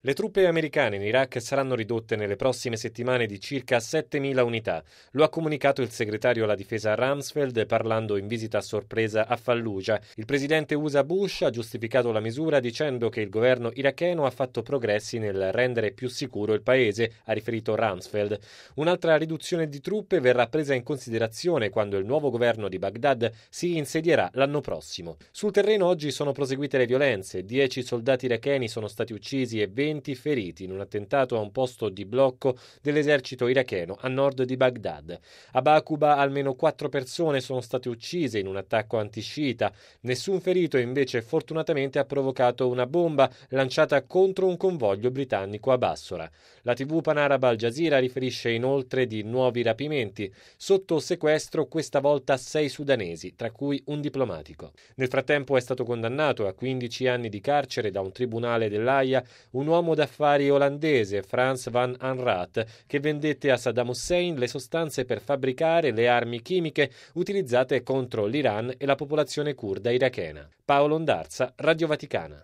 Le truppe americane in Iraq saranno ridotte nelle prossime settimane di circa 7.000 unità. Lo ha comunicato il segretario alla difesa Rumsfeld parlando in visita a sorpresa a Fallujah. Il presidente USA Bush ha giustificato la misura dicendo che il governo iracheno ha fatto progressi nel rendere più sicuro il paese, ha riferito Rumsfeld. Un'altra riduzione di truppe verrà presa in considerazione quando il nuovo governo di Baghdad si insedierà l'anno prossimo. Sul terreno oggi sono proseguite le violenze. 10 soldati iracheni sono stati uccisi e 20 feriti in un attentato a un posto di blocco dell'esercito iracheno a nord di Baghdad. A Baquba almeno 4 persone sono state uccise in un attacco antisciita. Nessun ferito invece fortunatamente ha provocato una bomba lanciata contro un convoglio britannico a Bassora. La TV panaraba Al Jazeera riferisce inoltre di nuovi rapimenti. Sotto sequestro questa volta 6 sudanesi, tra cui un diplomatico. Nel frattempo è stato condannato a 15 anni di carcere da un tribunale dell'Aia un uomo d'affari olandese, Frans van Anraat, che vendette a Saddam Hussein le sostanze per fabbricare le armi chimiche utilizzate contro l'Iran e la popolazione curda irachena. Paolo Ondarza, Radio Vaticana.